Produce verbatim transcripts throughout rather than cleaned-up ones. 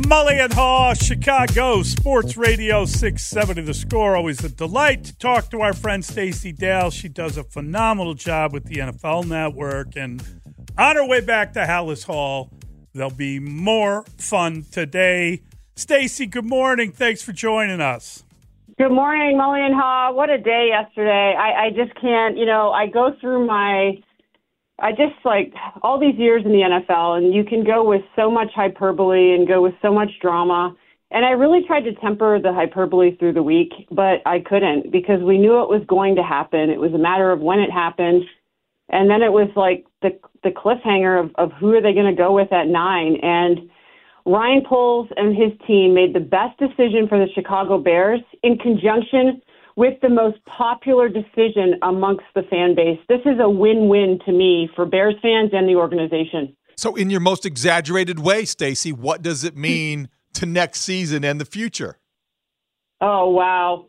Mully and Haw, Chicago Sports Radio six seventy The Score. Always a delight to talk to our friend Stacey Dale. She does a phenomenal job with the N F L Network. And on her way back to Hallis Hall, there'll be more fun today. Stacey, good morning. Thanks for joining us. Good morning, Mully and Haw. What a day yesterday. I, I just can't, you know, I go through my... I just like all these years in the N F L, and you can go with so much hyperbole and go with so much drama. And I really tried to temper the hyperbole through the week, but I couldn't because we knew it was going to happen. It was a matter of when it happened. And then it was like the the cliffhanger of, of who are they going to go with at nine. And Ryan Poles and his team made the best decision for the Chicago Bears in conjunction with the most popular decision amongst the fan base. This is a win-win to me for Bears fans and the organization. So in your most exaggerated way, Stacey, what does it mean to next season and the future? Oh, wow.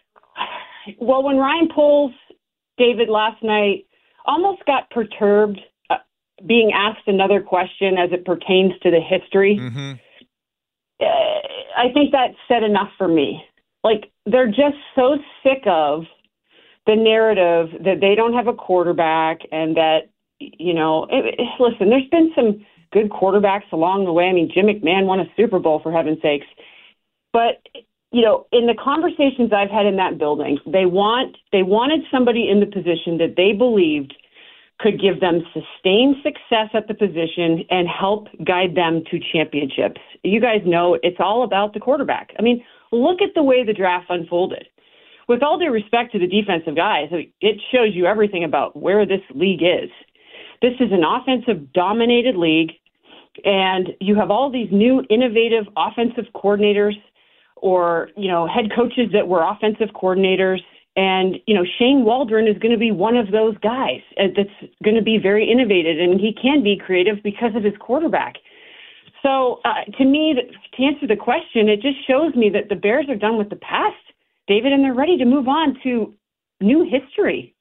Well, when Ryan Poles, David, last night almost got perturbed uh, being asked another question as it pertains to the history, mm-hmm. uh, I think that said enough for me. Like, they're just so sick of the narrative that they don't have a quarterback and that, you know, it, it, listen, there's been some good quarterbacks along the way. I mean, Jim McMahon won a Super Bowl, for heaven's sakes. But, you know, in the conversations I've had in that building, they want they wanted somebody in the position that they believed could give them sustained success at the position and help guide them to championships. You guys know it's all about the quarterback. I mean, look at the way the draft unfolded. With all due respect to the defensive guys, it shows you everything about where this league is. This is an offensive-dominated league, and you have all these new innovative offensive coordinators or, you know, head coaches that were offensive coordinators. And, you know, Shane Waldron is going to be one of those guys that's going to be very innovative, and he can be creative because of his quarterback. So uh, to me, to answer the question, it just shows me that the Bears are done with the past, David, and they're ready to move on to new history.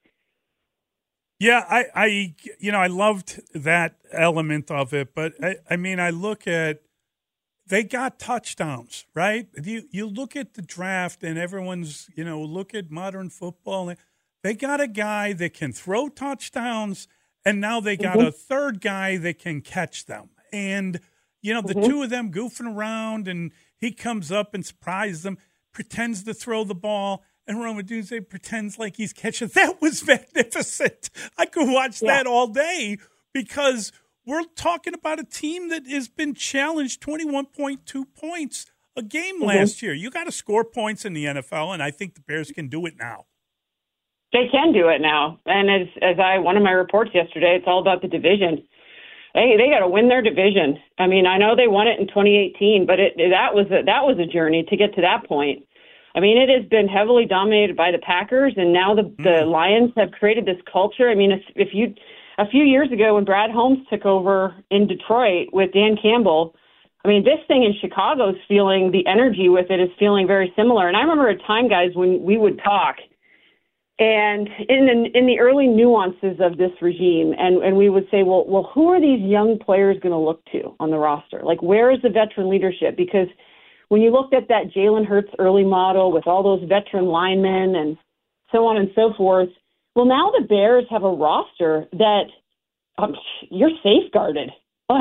Yeah, I, I you know, I loved that element of it. But, I, I mean, I look at, they got touchdowns, right? You, you look at the draft and everyone's, you know, look at modern football. They got a guy that can throw touchdowns, and now they got mm-hmm. a third guy that can catch them. And you know, the mm-hmm. two of them goofing around, and he comes up and surprises them, pretends to throw the ball, and Rome Odunze pretends like he's catching. That was magnificent. I could watch yeah. that all day because we're talking about a team that has been challenged twenty-one point two points a game mm-hmm. last year. You got to score points in the N F L, and I think the Bears can do it now. They can do it now. And as, as I one of my reports yesterday, it's all about the division. Hey, they got to win their division. I mean, I know they won it in twenty eighteen, but it, that was a, that was a journey to get to that point. I mean, it has been heavily dominated by the Packers, and now the, mm. the Lions have created this culture. I mean, if, if you a few years ago when Brad Holmes took over in Detroit with Dan Campbell, I mean, this thing in Chicago is feeling the energy with it is feeling very similar. And I remember a time, guys, when we would talk. And in the, in the early nuances of this regime, and, and we would say, well, well, who are these young players going to look to on the roster? Like, where is the veteran leadership? Because when you looked at that Jalen Hurts early model with all those veteran linemen and so on and so forth, well, now the Bears have a roster that um, you're safeguarded.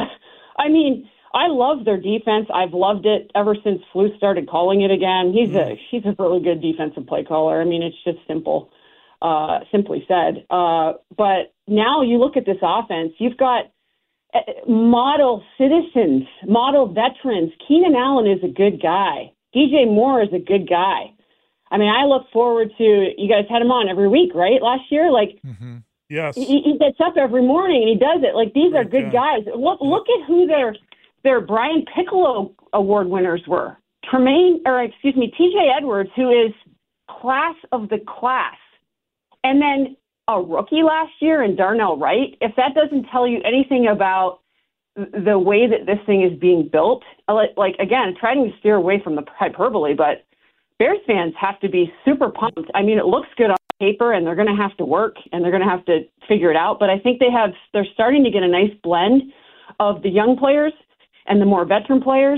I mean, I love their defense. I've loved it ever since Flus started calling it again. He's a he's a really good defensive play caller. I mean, it's just simple. Uh, simply said. Uh, but now you look at this offense, you've got uh, model citizens, model veterans. Keenan Allen is a good guy. D J Moore is a good guy. I mean, I look forward to, you guys had him on every week, right? Last year, like, mm-hmm. yes, he, he gets up every morning and he does it. Like, these Great are good guy. guys. Look, look at who their, their Brian Piccolo award winners were. Tremaine, or excuse me, T J Edwards, who is class of the class. And then a rookie last year in Darnell Wright, if that doesn't tell you anything about the way that this thing is being built, like, again, trying to steer away from the hyperbole, but Bears fans have to be super pumped. I mean, it looks good on paper, and they're going to have to work, and they're going to have to figure it out. But I think they have, they're starting to get a nice blend of the young players and the more veteran players.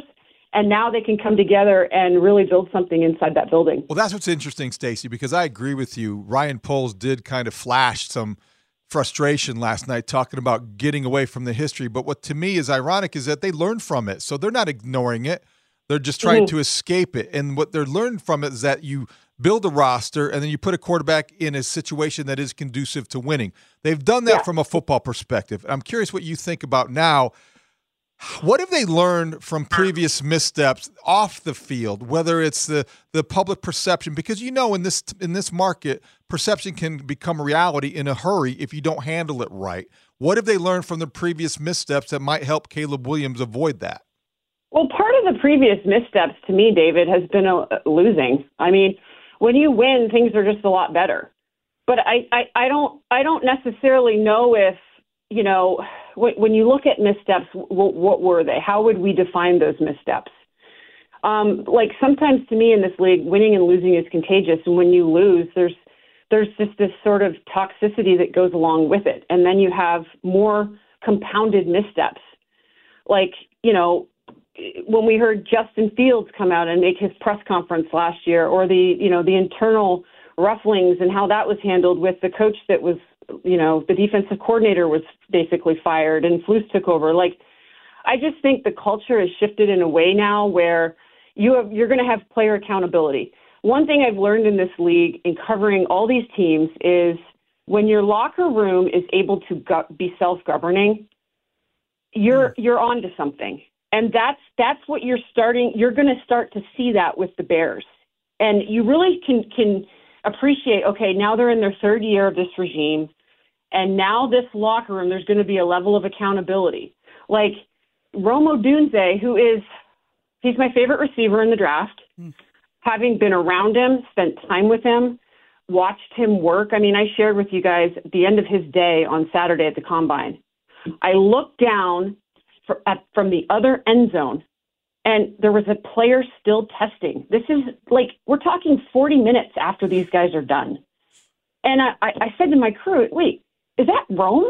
And now they can come together and really build something inside that building. Well, that's what's interesting, Stacey, because I agree with you. Ryan Poles did kind of flash some frustration last night talking about getting away from the history. But what to me is ironic is that they learned from it. So they're not ignoring it. They're just trying mm-hmm. to escape it. And what they're learning from it is that you build a roster and then you put a quarterback in a situation that is conducive to winning. They've done that yeah. from a football perspective. I'm curious what you think about now. What have they learned from previous missteps off the field, whether it's the, the public perception? Because, you know, in this in this market, perception can become reality in a hurry if you don't handle it right. What have they learned from the previous missteps that might help Caleb Williams avoid that? Well, part of the previous missteps to me, David, has been a, losing. I mean, when you win, things are just a lot better. But I, I, I don't I don't necessarily know if, you know, when you look at missteps, what, what were they? How would we define those missteps? Um, like sometimes to me in this league, winning and losing is contagious. And when you lose, there's there's just this sort of toxicity that goes along with it. And then you have more compounded missteps. Like, you know, when we heard Justin Fields come out and make his press conference last year, or the, you know, the internal rufflings and how that was handled with the coach that was, you know, the defensive coordinator was basically fired and Flus took over. Like, I just think the culture has shifted in a way now where you have, you're going to have player accountability. One thing I've learned in this league in covering all these teams is when your locker room is able to go- be self-governing, you're, you're on to something. And that's, that's what you're starting. You're going to start to see that with the Bears. And you really can, can appreciate, okay, now they're in their third year of this regime. And now this locker room, there's going to be a level of accountability. Like Rome Odunze, who is, he's my favorite receiver in the draft. Mm. Having been around him, spent time with him, watched him work. I mean, I shared with you guys at the end of his day on Saturday at the Combine. I looked down for, at, from the other end zone, and there was a player still testing. This is like, we're talking forty minutes after these guys are done. And I, I, I said to my crew, wait, is that Rome?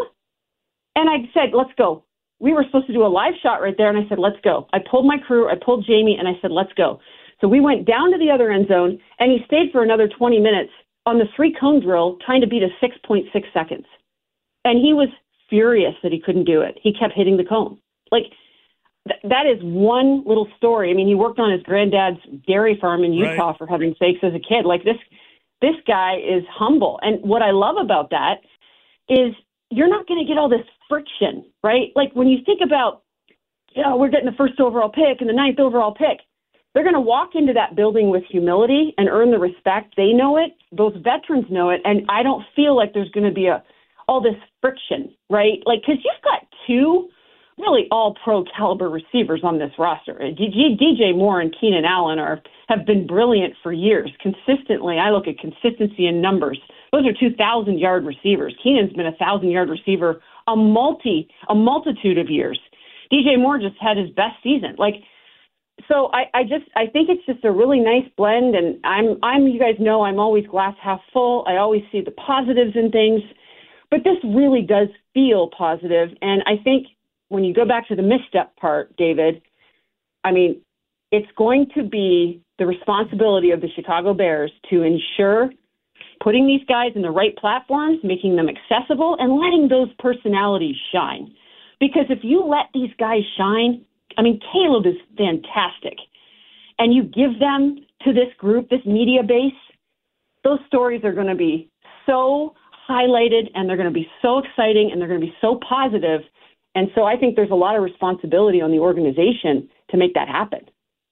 And I said, let's go. We were supposed to do a live shot right there. And I said, let's go. I pulled my crew. I pulled Jamie and I said, let's go. So we went down to the other end zone and he stayed for another twenty minutes on the three cone drill, trying to beat a six point six seconds. And he was furious that he couldn't do it. He kept hitting the cone. Like th- that is one little story. I mean, he worked on his granddad's dairy farm in Utah, right, for heaven's sakes, as a kid. Like this, this guy is humble. And what I love about that is you're not going to get all this friction, right? Like when you think about, you know, we're getting the first overall pick and the ninth overall pick, they're going to walk into that building with humility and earn the respect. They know it. Those veterans know it. And I don't feel like there's going to be a all this friction, right? Like, because you've got two really all pro caliber receivers on this roster. D J Moore and Keenan Allen are have been brilliant for years. Consistently, I look at consistency in numbers. Those are two thousand yard receivers. Keenan's been a thousand yard receiver a multi a multitude of years. D J Moore just had his best season. Like, so I, I just I think it's just a really nice blend. And I'm I'm you guys know I'm always glass half full. I always see the positives in things, but this really does feel positive. And I think when you go back to the misstep part, David, I mean, it's going to be the responsibility of the Chicago Bears to ensure putting these guys in the right platforms, making them accessible, and letting those personalities shine. Because if you let these guys shine, I mean, Caleb is fantastic, and you give them to this group, this media base, those stories are going to be so highlighted, and they're going to be so exciting, and they're going to be so positive. And so I think there's a lot of responsibility on the organization to make that happen.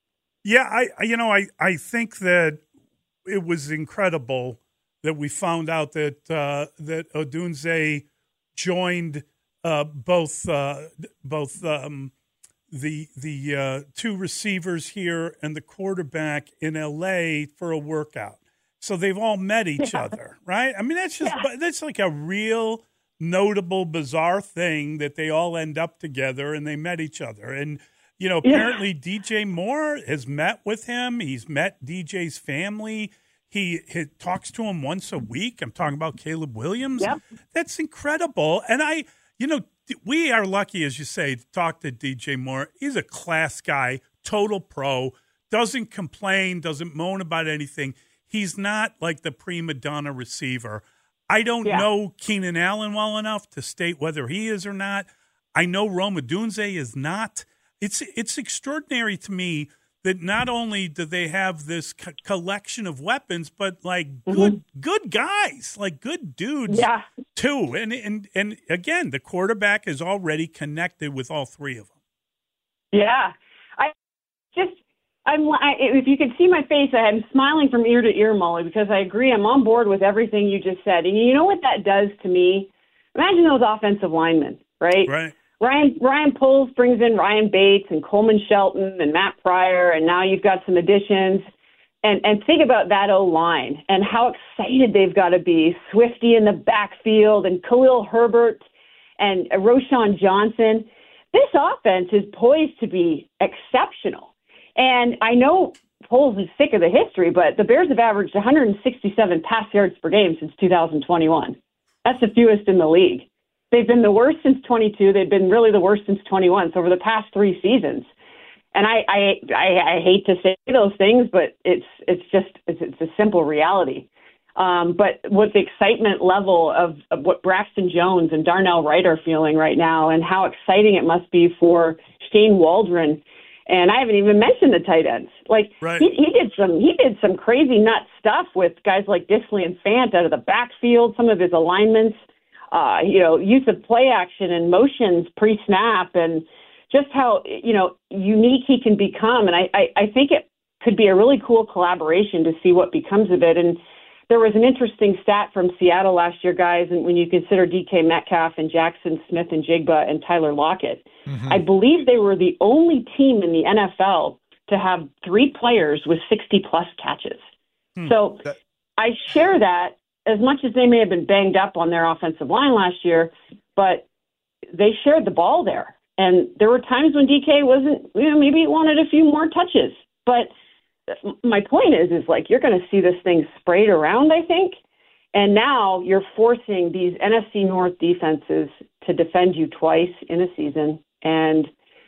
Yeah, I you know, I, I think that it was incredible that we found out that uh, that Odunze joined uh, both uh, both um, the the uh, two receivers here and the quarterback in L A for a workout. So they've all met each yeah. other, right? I mean, that's just yeah. that's like a real notable, bizarre thing that they all end up together and they met each other. And, you know, apparently yeah. D J Moore has met with him. He's met D J's family. He, he talks to him once a week. I'm talking about Caleb Williams. Yep. That's incredible. And I, you know, we are lucky, as you say, to talk to D J Moore. He's a class guy, total pro, doesn't complain, doesn't moan about anything. He's not like the prima donna receiver. I don't yeah. know Keenan Allen well enough to state whether he is or not. I know Rome Odunze is not. It's it's extraordinary to me that not only do they have this co- collection of weapons, but like good mm-hmm. good guys, like good dudes yeah. too. And and and again, the quarterback is already connected with all three of them. Yeah, I just I'm. I, if you could see my face, I'm smiling from ear to ear, Molly, because I agree. I'm on board with everything you just said. And you know what that does to me? Imagine those offensive linemen, right? Right. Ryan Ryan Poles brings in Ryan Bates and Coleman Shelton and Matt Pryor, and now you've got some additions. And and think about that O-line and how excited they've got to be. Swifty in the backfield and Khalil Herbert and Roschon Johnson. This offense is poised to be exceptional. And I know Poles is sick of the history, but the Bears have averaged one hundred sixty-seven pass yards per game since two thousand twenty-one. That's the fewest in the league. They've been the worst since twenty-two. They've been really the worst since twenty-one. So over the past three seasons, and I I, I, I hate to say those things, but it's it's just it's, it's a simple reality. Um, but with the excitement level of, of what Braxton Jones and Darnell Wright are feeling right now, and how exciting it must be for Shane Waldron, and I haven't even mentioned the tight ends. Like right. he, he did some he did some crazy nut stuff with guys like Disley and Fant out of the backfield. Some of his alignments. Uh, you know, use of play action and motions pre-snap, and just how, you know, unique he can become. And I, I, I think it could be a really cool collaboration to see what becomes of it. And there was an interesting stat from Seattle last year, guys, and when you consider D K Metcalf and Jackson Smith and Jigba and Tyler Lockett, mm-hmm. I believe they were the only team in the N F L to have three players with sixty-plus catches. Hmm. So that- I share that. As much as they may have been banged up on their offensive line last year, but they shared the ball there. And there were times when D K wasn't, you know, maybe he wanted a few more touches. But my point is, is like you're going to see this thing sprayed around, I think. And now you're forcing these N F C North defenses to defend you twice in a season. And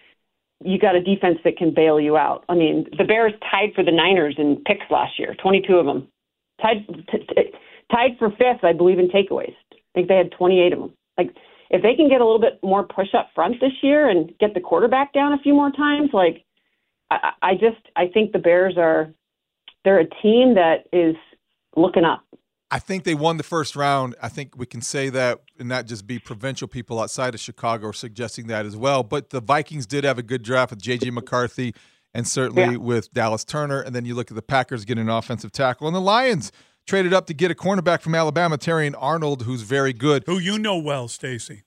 you got a defense that can bail you out. I mean, the Bears tied for the Niners in picks last year, twenty-two of them. Tied t- t- Tied for fifth, I believe, in takeaways. I think they had twenty-eight of them. Like, if they can get a little bit more push up front this year and get the quarterback down a few more times, like, I, I just, I think the Bears are, they're a team that is looking up. I think they won the first round. I think we can say that and not just be provincial people outside of Chicago are suggesting that as well. But the Vikings did have a good draft with J J McCarthy and certainly yeah. with Dallas Turner. And then you look at the Packers getting an offensive tackle. And the Lions traded up to get a cornerback from Alabama, Terrion Arnold, who's very good. Who you know well, Stacey.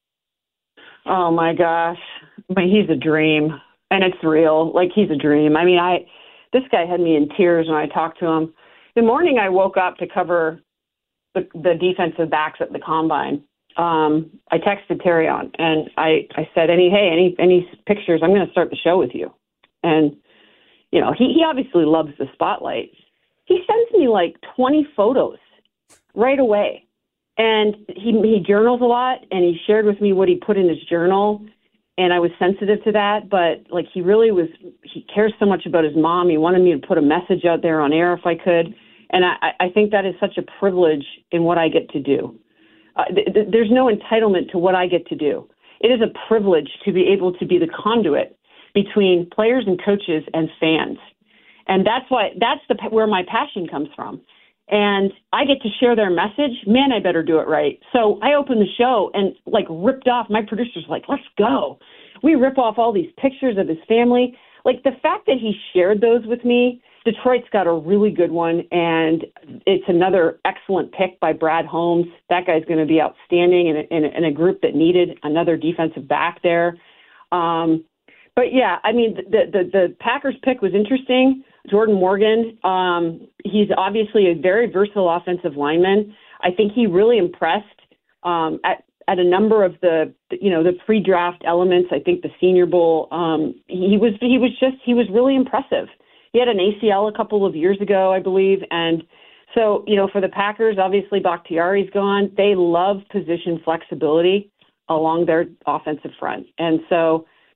Oh, my gosh. But he's a dream, and it's real. Like, he's a dream. I mean, I this guy had me in tears when I talked to him. The morning I woke up to cover the, the defensive backs at the Combine, um, I texted Terrion, and I, I said, any hey, any any pictures? I'm going to start the show with you. And, you know, he, he obviously loves the spotlight. He sends me like twenty photos right away. And he he journals a lot, and he shared with me what he put in his journal. And I was sensitive to that, but like he really was, he cares so much about his mom. He wanted me to put a message out there on air if I could. And I, I think that is such a privilege in what I get to do. Uh, th- th- there's no entitlement to what I get to do. It is a privilege to be able to be the conduit between players and coaches and fans. And that's why that's the where my passion comes from. And I get to share their message. Man, I better do it right. So I opened the show and like ripped off. My producer's like, let's go. We rip off all these pictures of his family. Like the fact that he shared those with me, Detroit's got a really good one. And it's another excellent pick by Brad Holmes. That guy's going to be outstanding in a, in, a, in a group that needed another defensive back there. Um, but yeah, I mean, the, the, the Packers pick was interesting. Jordan Morgan, um, he's obviously a very versatile offensive lineman. I think he really impressed um, at, at a number of the, you know, the pre-draft elements. I think the Senior Bowl, um, he was he was just he was really impressive. He had an A C L a couple of years ago, I believe, and so you know, for the Packers, obviously Bakhtiari's gone. They love position flexibility along their offensive front, and so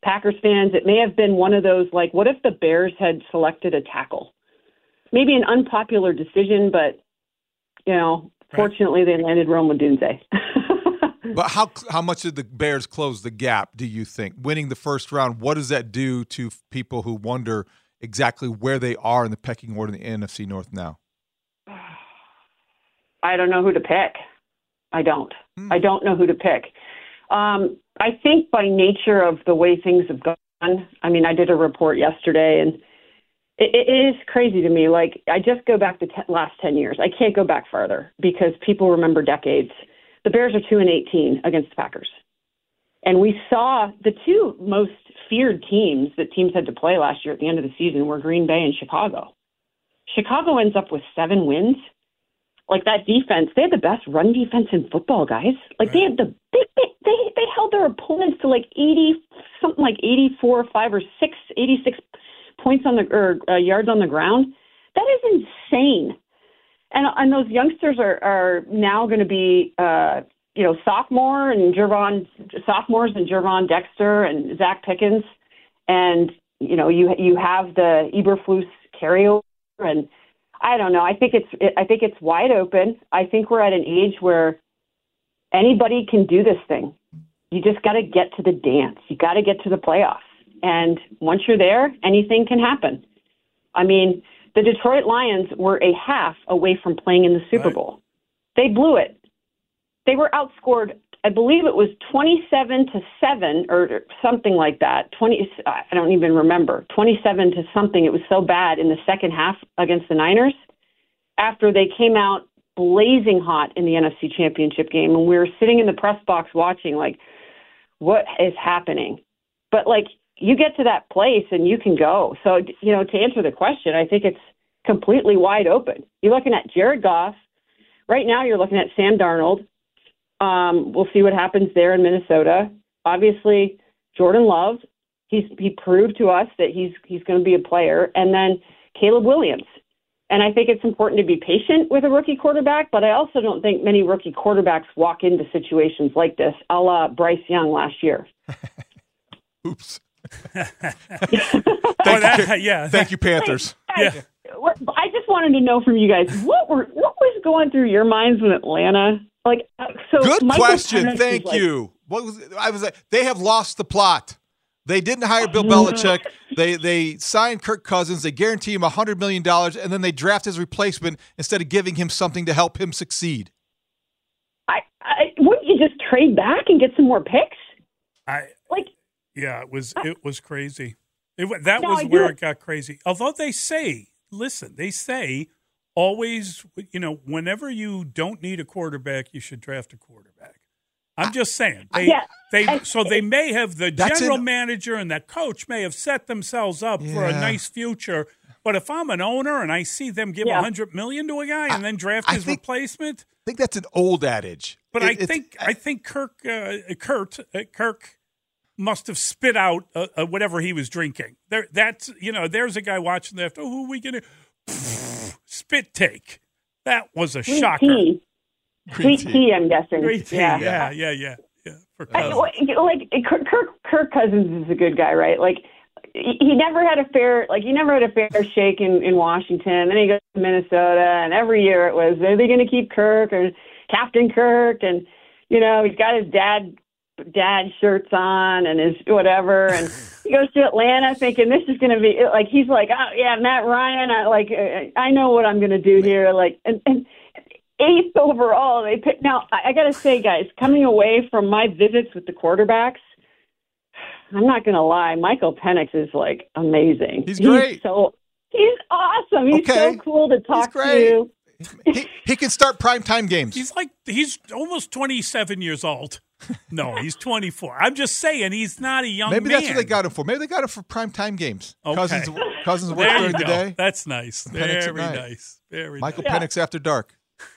Packers fans, it may have been one of those, like, what if the Bears had selected a tackle? Maybe an unpopular decision, but, you know, right. Fortunately they landed Rome Odunze. But how how much did the Bears close the gap, do you think? Winning the first round, what does that do to people who wonder exactly where they are in the pecking order in the N F C North now? I don't know who to pick. I don't. Hmm. I don't know who to pick. Um, I think by nature of the way things have gone, I mean, I did a report yesterday, and it, it is crazy to me. Like, I just go back the ten, last ten years. I can't go back farther because people remember decades. The Bears are two and eighteen against the Packers. And we saw the two most feared teams that teams had to play last year at the end of the season were Green Bay and Chicago. Chicago ends up with seven wins. Like, that defense, they had the best run defense in football, guys. Like, right. they had the they, they they they held their opponents to like eighty something like eighty-four, five or six, eighty-six points on the or uh, yards on the ground. That is insane. And and those youngsters are are now going to be uh, you know sophomore and Gervon sophomores and Gervon Dexter and Zach Pickens, and you know you you have the Eberflus carryover, and I don't know. I think it's I think it's wide open. I think we're at an age where anybody can do this thing. You just got to get to the dance. You got to get to the playoffs, and once you're there, anything can happen. I mean. The Detroit Lions were a half away from playing in the Super right. Bowl. They blew it. They were outscored, I believe it was twenty-seven to seven or something like that. twenty I don't even remember. twenty-seven to something. It was so bad in the second half against the Niners after they came out blazing hot in the N F C Championship game, and we were sitting in the press box watching like, what is happening? But like, you get to that place and you can go. So, you know, to answer the question, I think it's completely wide open. You're looking at Jared Goff. Right now you're looking at Sam Darnold. Um, we'll see what happens there in Minnesota. Obviously, Jordan Love, he's he proved to us that he's he's going to be a player. And then Caleb Williams. And I think it's important to be patient with a rookie quarterback, but I also don't think many rookie quarterbacks walk into situations like this, a la Bryce Young last year. Oops. Thank, that, you, yeah. Thank you, Panthers. Hey, guys, yeah. I just wanted to know from you guys, what were what was going through your minds when Atlanta? Like, so good Michael question. Penix Thank like, you. What was I was like? They have lost the plot. They didn't hire Bill Belichick. They they signed Kirk Cousins. They guarantee him a hundred million dollars, and then they draft his replacement instead of giving him something to help him succeed. I, I wouldn't you just trade back and get some more picks? I like. Yeah, it was it was crazy. It, that no, was where it got crazy. Although they say, listen, they say always, you know, whenever you don't need a quarterback, you should draft a quarterback. I'm just saying. They, yeah, they, I, so they may have, the general an, manager and that coach may have set themselves up yeah. for a nice future. But if I'm an owner and I see them give a yeah. hundred million to a guy and I, then draft I his think, replacement, I think that's an old adage. But it, I think I think Kirk uh, Kurt uh, Kirk. must have spit out uh, uh, whatever he was drinking. There, that's you know. There's a guy watching that. Oh, who are we gonna spit take? That was a Sweet shocker. Tea. Sweet tea. tea, I'm guessing. Sweet tea. Yeah, yeah, yeah, yeah. yeah for I, like Kirk, Kirk Cousins is a good guy, right? Like he never had a fair, like he never had a fair shake in, in Washington. Then he goes to Minnesota, and every year it was, are they going to keep Kirk or Captain Kirk? And you know, he's got his dad. dad shirts on and his whatever, and he goes to Atlanta thinking this is going to be like, he's like, oh yeah, Matt Ryan, I like, I know what I'm going to do here. Like, and, and eighth overall, they picked. Now I, I got to say, guys, coming away from my visits with the quarterbacks, I'm not going to lie, Michael Penix is like amazing. He's great. He's so he's awesome. He's okay. so cool to talk to. He, he can start primetime games. He's like, he's almost twenty-seven years old. No, he's twenty-four. I'm just saying he's not a young Maybe man. that's what they got him for. Maybe they got him for primetime games. Okay. Cousins, Cousins work there during you the go. day. That's nice. Very nice. Very Michael nice. Penix after dark.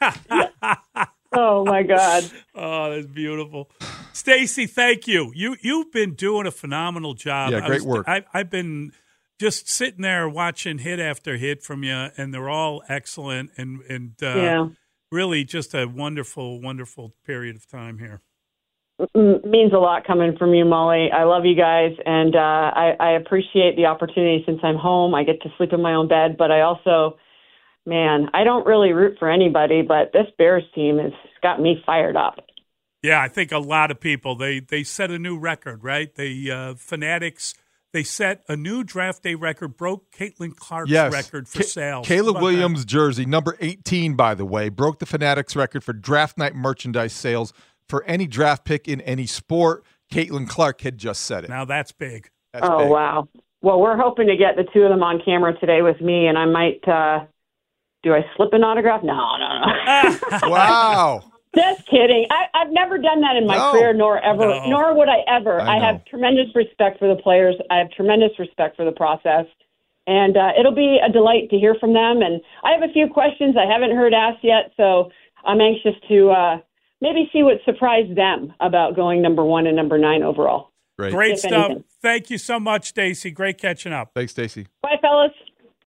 Oh my God. Oh, that's beautiful. Stacey, thank you. You you've been doing a phenomenal job. Yeah, great I was, work. I, I've been just sitting there watching hit after hit from you, and they're all excellent and and uh, yeah. really just a wonderful, wonderful period of time here. m- means a lot coming from you, Molly. I love you guys, and uh, I, I appreciate the opportunity since I'm home. I get to sleep in my own bed, but I also, man, I don't really root for anybody, but this Bears team has got me fired up. Yeah, I think a lot of people, they, they set a new record, right? The uh, Fanatics, they set a new draft day record, broke Caitlin Clark's yes. record for Ca- sales. Caleb Williams' that? jersey, number eighteen, by the way, broke the Fanatics record for draft night merchandise sales for any draft pick in any sport. Caitlin Clark had just said it. Now that's big. That's oh, big. wow. Well, we're hoping to get the two of them on camera today with me, and I might, uh, do I slip an autograph? No, no, no. Wow. Just kidding. I, I've never done that in my No. career, nor ever, No. nor would I ever. I I, know. have tremendous respect for the players. I have tremendous respect for the process. And uh, it'll be a delight to hear from them. And I have a few questions I haven't heard asked yet, so I'm anxious to uh, maybe see what surprised them about going number one and number nine overall. Great. Great If stuff. anything. Thank you so much, Stacey. Great catching up. Thanks, Stacey. Bye, fellas.